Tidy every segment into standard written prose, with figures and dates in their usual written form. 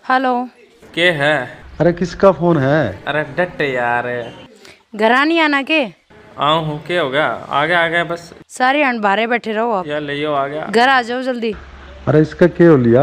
Hello. के है? अरे किसका फोन है? अरे डट यार। घर नहीं आना के? आऊँ हूँ, क्या हो गया? आ गया बस। सारे अन बाहर बैठे रहो आप। यार ले आ गया। घर आ जाओ जल्दी। अरे इसका क्या हो लिया?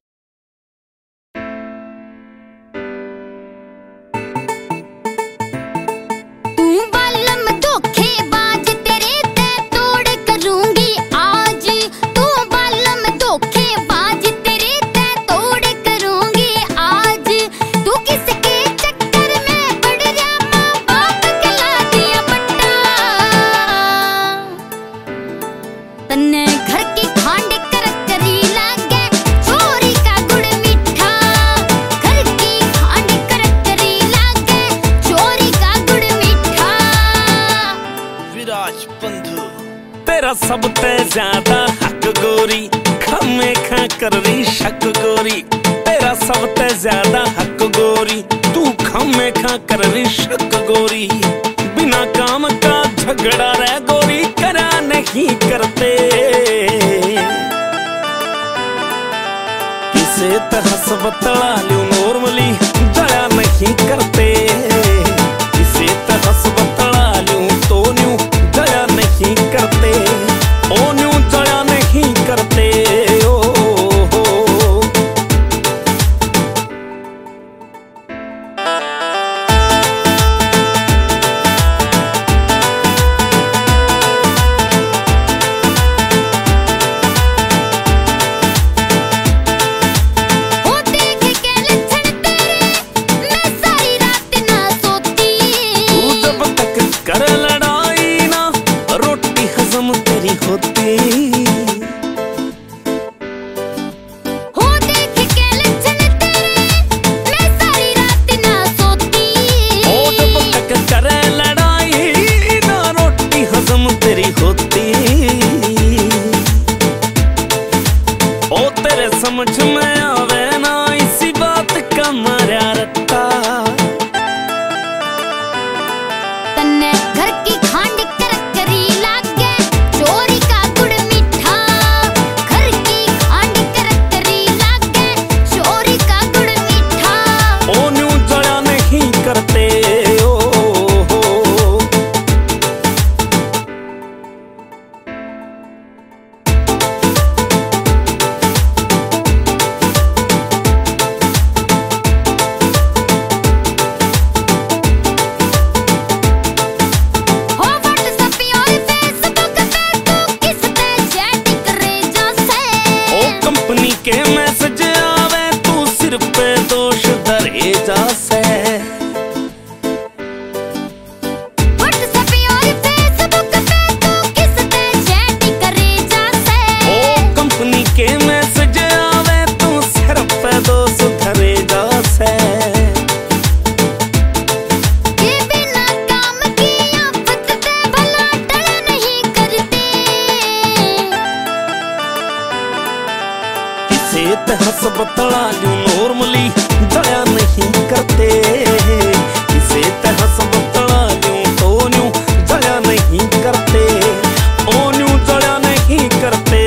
तेरा सब ते ज्यादा हक गोरी, खमे खा कर रही शक गोरी। तेरा सब ते ज्यादा हक गोरी, तू खमे खा कर रही शक गोरी। बिना काम का झगड़ा रह गोरी, करा नहीं करते। किसे तहस बतला लू नॉर्मली, दया नहीं करते। किसे तहस बतला लू तो न्यू दया नहीं करते। ओ न्यू दया नहीं करते। समझ में आवे ना इसी बात का मारा रट्टा। तन्ने घर की खांड करकरी लागे, चोरी का गुड़ मीठा। घर की खांड करकरी लागे, चोरी का गुड़ मीठा। ओ न्यू दया नहीं करते। के मैसेज आवे तू सिर पे दोष धरे जा से। व्हाट्सएप और फेसबुक पे तू किस पे चैट करे जा से। ओ कंपनी के मैसेज आवे तू सिर पे दोष धरे जा से। ये बिना काम की आफत पे भला टल नहीं करते। किसे तहस बतला लू नॉर्मली, दया नहीं करते। किसे तहस बतला लू तो न्यू दया नहीं करते। ओ न्यू दया नहीं करते।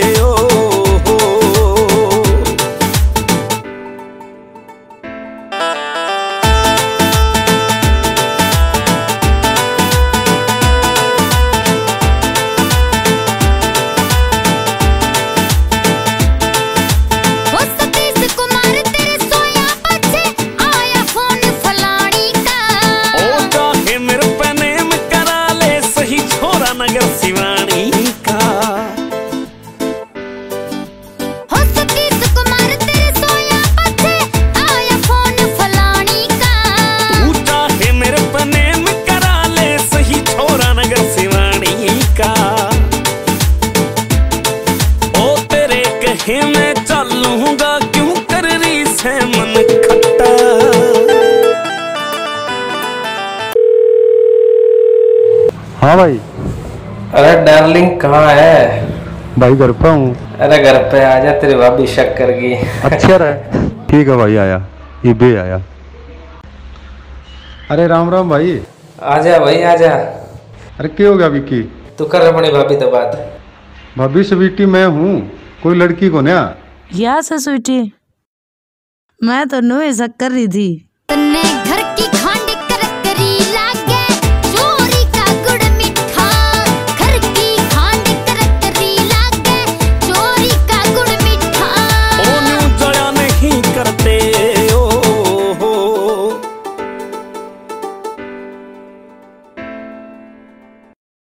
नगर शिवानी का हो सतीश कुमार तेरे सोया पछे आया फोन फलानी का। तू चाहे मेरे पने में करा ले सही छोरा नगर शिवानी का। ओ तेरे कहे मैं चलूंगा क्यों कर रही से मन खट्टा। हाँ भाई। अरे डार्लिंग कहाँ है? भाई घर पे हूँ। अरे घर पे आ जा, तेरी भाभी शक कर गई। अच्छा रहे। ठीक है भाई, आया ये भी आया। अरे राम राम भाई। आजा भाई आजा। अरे क्या हो गया विक्की? तू कर अपनी भाभी तो बात। भाभी स्वीटी मैं हूँ, कोई लड़की को ना। यस स्वीटी, मैं तो नुए शक कर रही थी। तन्ने